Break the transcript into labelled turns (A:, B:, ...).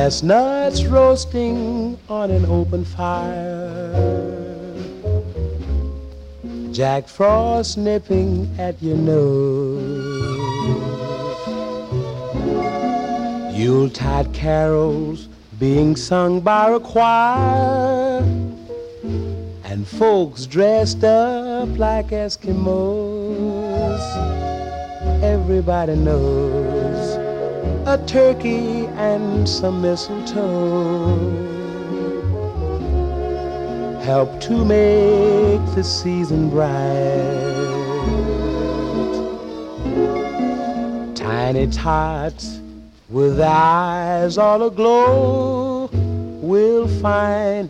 A: Chestnuts roasting on an open fire, Jack Frost nipping at your nose, Yuletide carols being sung by a choir, and folks dressed up like Eskimos. Everybody knows a turkey and some mistletoe help to make the season bright. Tiny tots with eyes all aglow will find